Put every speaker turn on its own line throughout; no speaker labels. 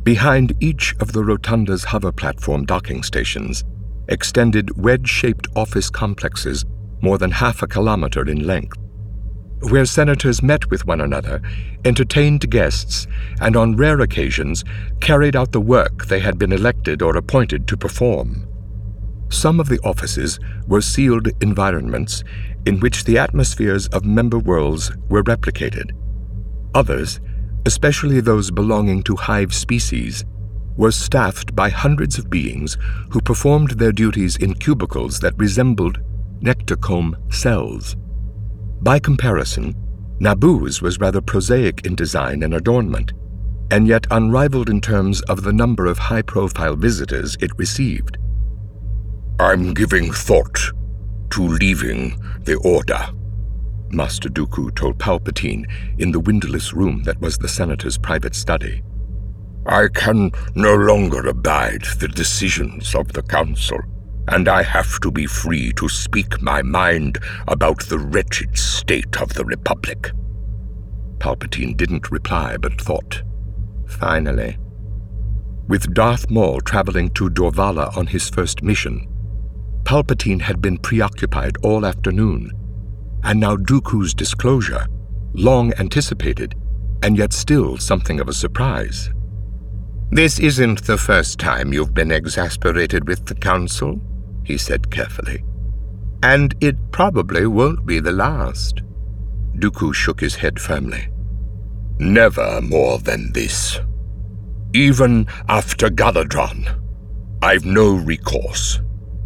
Behind each of the rotunda's hover platform docking stations extended wedge-shaped office complexes more than half a kilometer in length, where senators met with one another, entertained guests, and on rare occasions carried out the work they had been elected or appointed to perform. Some of the offices were sealed environments in which the atmospheres of member worlds were replicated. Others, especially those belonging to hive species, were staffed by hundreds of beings who performed their duties in cubicles that resembled nectocomb cells. By comparison, Naboo's was rather prosaic in design and adornment, and yet unrivaled in terms of the number of high-profile visitors it received.
"I'm giving thought to leaving the Order," Master Dooku told Palpatine in the windowless room that was the senator's private study. "I can no longer abide the decisions of the Council, and I have to be free to speak my mind about the wretched state of the Republic." Palpatine didn't reply but thought. Finally. With Darth Maul traveling to Dorvala on his first mission, Palpatine had been preoccupied all afternoon, and now Dooku's disclosure, long anticipated, and yet still something of a surprise. "This isn't the first time you've been exasperated with the Council," he said carefully. "And it probably won't be the last." Dooku shook his head firmly. "Never more than this. Even after Galadron, I've no recourse."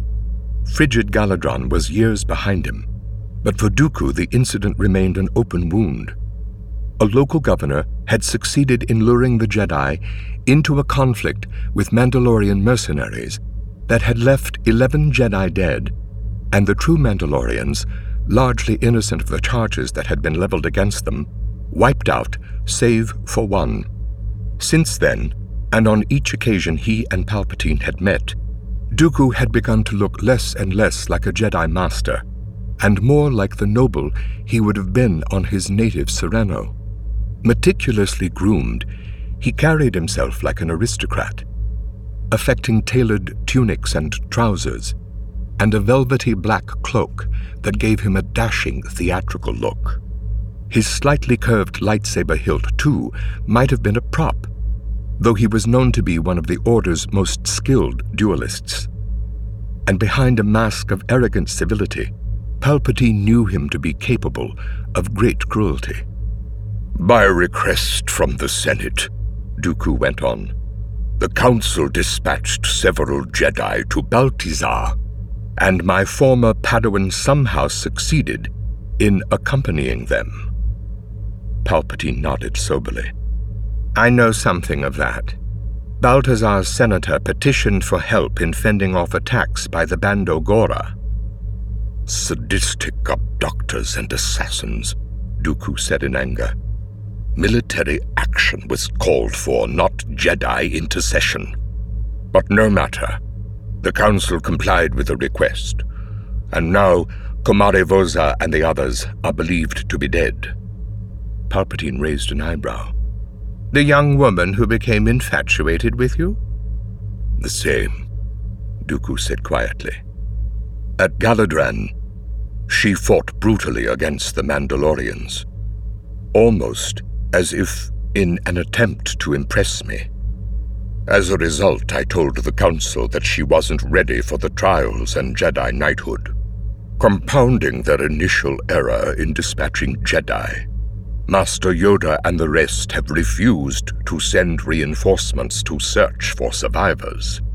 Frigid Galadron was years behind him, but for Dooku the incident remained an open wound. A local governor had succeeded in luring the Jedi into a conflict with Mandalorian mercenaries that had left 11 Jedi dead, and the true Mandalorians, largely innocent of the charges that had been leveled against them, wiped out save for one. Since then, and on each occasion he and Palpatine had met, Dooku had begun to look less and less like a Jedi Master, and more like the noble he would have been on his native Serenno. Meticulously groomed, he carried himself like an aristocrat, affecting tailored tunics and trousers, and a velvety black cloak that gave him a dashing theatrical look. His slightly curved lightsaber hilt, too, might have been a prop, though he was known to be one of the Order's most skilled duelists. And behind a mask of arrogant civility, Palpatine knew him to be capable of great cruelty. "By request from the Senate," Dooku went on, "the Council dispatched several Jedi to Baltizar, and my former Padawan somehow succeeded in accompanying them." Palpatine nodded soberly. "I know something of that. Baltazar's senator petitioned for help in fending off attacks by the Bando Gora." "Sadistic abductors and assassins," Dooku said in anger. "Military action was called for, not Jedi intercession. But no matter. The Council complied with the request, and now Komare Voza and the others are believed to be dead." Palpatine raised an eyebrow. "The young woman who became infatuated with you?" "The same," Dooku said quietly. "At Galadran, she fought brutally against the Mandalorians, almost as if in an attempt to impress me. As a result, I told the Council that she wasn't ready for the trials and Jedi knighthood. Compounding their initial error in dispatching Jedi, Master Yoda and the rest have refused to send reinforcements to search for survivors."